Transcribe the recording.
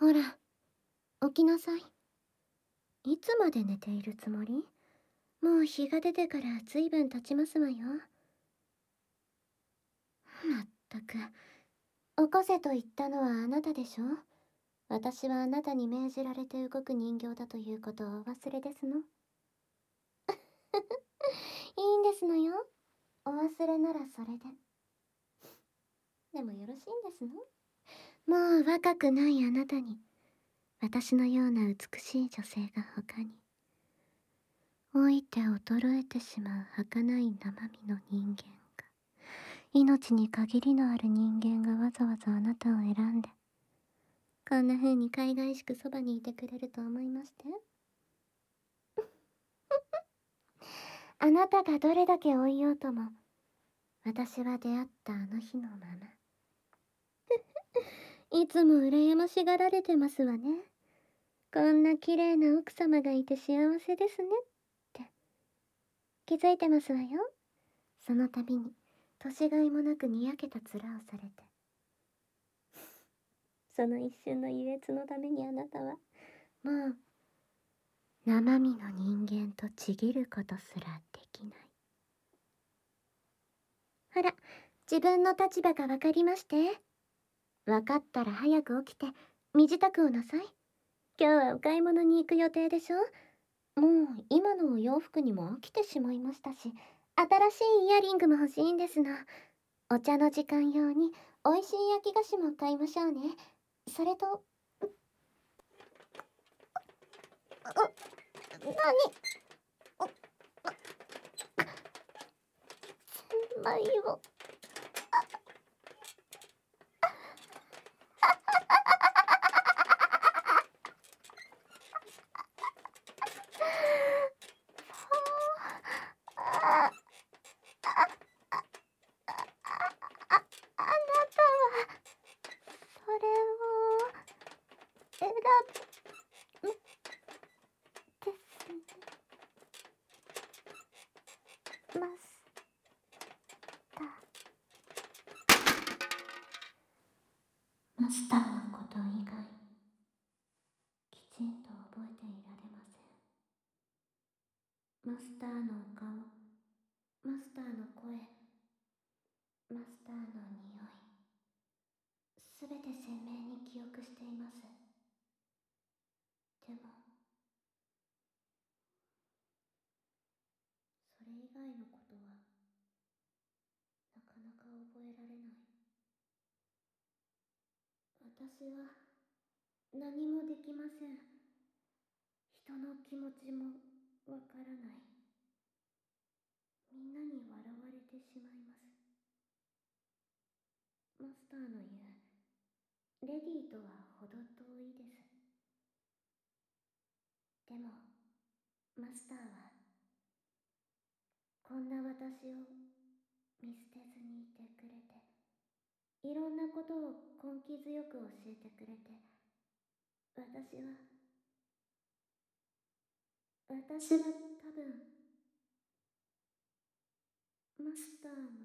ほら、起きなさい。いつまで寝ているつもり？もう日が出てからずいぶん経ちますわよ。まったく、起こせと言ったのはあなたでしょ。私はあなたに命じられて動く人形だということをお忘れですの。いいんですのよ。お忘れならそれで。でもよろしいんですの？もう若くないあなたに、私のような美しい女性が他に。老いて衰えてしまう儚い生身の人間が、命に限りのある人間がわざわざあなたを選んで、こんな風に海外しくそばにいてくれると思いまして？あなたがどれだけ老いようとも、私は出会ったあの日のまま。いつも羨ましがられてますわね。こんな綺麗な奥様がいて幸せですねって。気づいてますわよ。その度に、年がいもなくにやけた面をされて。その一瞬の優越のためにあなたは、もう、生身の人間とちぎることすらできない。ほら、自分の立場がわかりまして。わかったら早く起きて、身支度をなさい。今日はお買い物に行く予定でしょ？もう今のお洋服にも飽きてしまいましたし、新しいイヤリングも欲しいんですの。お茶の時間用に美味しい焼き菓子も買いましょうね。それと、何？先輩を。ああなたは、それを、選ぶ、ですね。マスター。マスターのこと以外、きちんと覚えていられません。マスターのお顔、マスターの声、マスターの匂い、すべて鮮明に記憶しています。でも、それ以外のことは、なかなか覚えられない。私は、何もできません。人の気持ちも、わからない。みんなに笑われてしまいます。マスターの言う、レディーとは程遠いです。でも、マスターは、こんな私を見捨てずにいてくれて、いろんなことを根気強く教えてくれて、私は多分、マスターの